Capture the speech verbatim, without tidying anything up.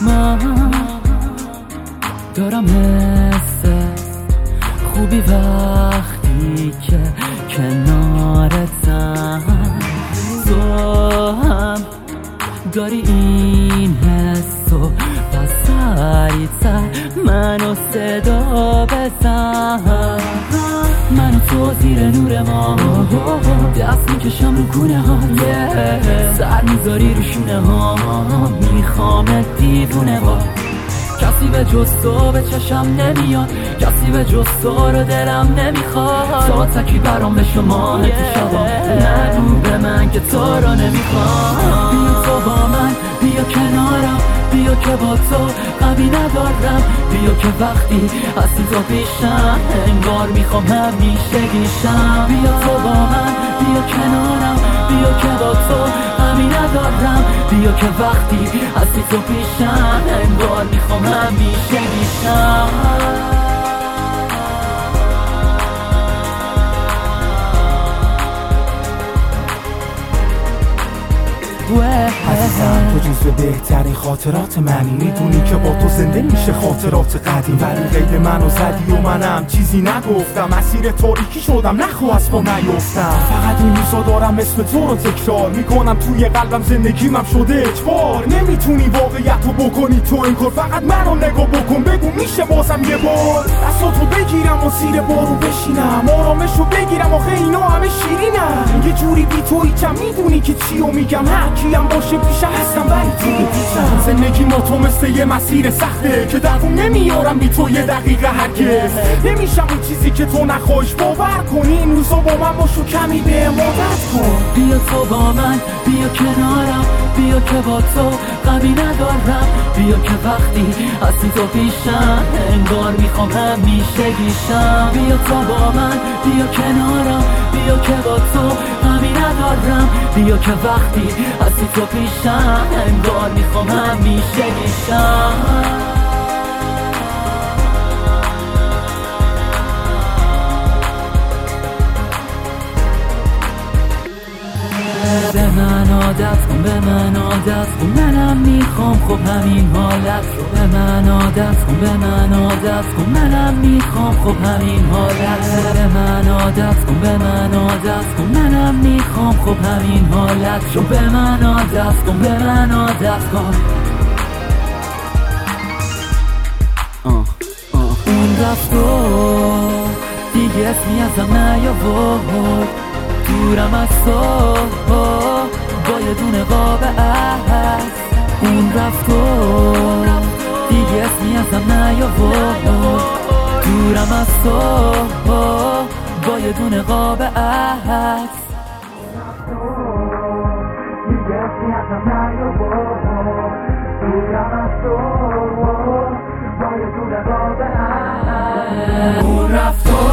من دارم حس خوبی وقتی که کنارتم، تو هم داری این حس و پس سریع‌تر منو صدا بزن. منو تو زیر نور ما دست میکشم رو گونه ها، سر میذاری رو شونه ها، میخوامت دیوونه با. کسی به جز تو به چشم نمیاد، کسی به جز تو رو دلم نمیخواد. تا تکی برام به شما تو شبا نگو به من که تو رو نمیخواد. بیا تو با من، بیا کنارم، بیا که با تو غمی ندارم. بیا که وقتی هستی تو پیشم انگار میخوام همیشه گیشم. بیا تو با من، بیا کنارم، بیا که با تو غمی ندارم. بیا که وقتی هستی تو پیشم انگار میخوام همیشه گیشم. عزیزم تو جزو بهترین خاطرات منی، میدونی که با تو زنده میشه خاطرات قدیم. ولی قید منو زدی و منم چیزی نگفتم، مسیر تاریکی شدم نخوا از پا نیفتم. فقط این روزا دارم اسم تو رو تکرار میکنم، توی قلبم زندگیمم شده اجبار. نمیتونی واقعیت رو بکنی تو این کار، فقط منو نگاه بکن بگو میشه بازم یه بار. دستاتو بگیرم و زیر بارو بشینم، آرامشو بگیرم آخه اینا همه شیرینم. یه جوری بی تو هیچم، میدونی که چیو میگم، هرکیم باشه پیشم هستم ولی تو پیشم. زندگی ما تو مثل یه مسیر سخته که دووم نمیارم بی تو یه دقیقه هرگز. نمیشم اون چیزی که تو نخواهش باور کنی، این روزا با من باشو کمی به عادت کن. بیا تو با من، بیا کنارم، بیا که با تو غمی ندارم. بیا که وقتی هستی تو پیشم انگار میخوام همیشه گیشم. بیا تو با من، بیا کنارم، بیا که با تو غمی ندارم. بیا که وقتی هستی تو پیشم انگار میخوام همیشه گیشم. به من عادت کن، به من عادت کن، منم میخوام خب همین حالت رو. به من عادت کن، به من عادت کن، منم میخوام خب همین حالت رو. به من عادت کن، به من عادت کن، منم میخوام خب همین حالت رو. به من عادت کن، به من عادت کن. اون رفت و دیگه اسمی ازم نیاورد، دورم از تو با یه دونه قاب عکس. اون رفت و دیگه اسمی ازم نیاورد، دورم از تو با یه دونه قاب عکس. دیگه اسمی ازم نیاورد، دورم از تو با یه دونه قاب عکس. اون رفت و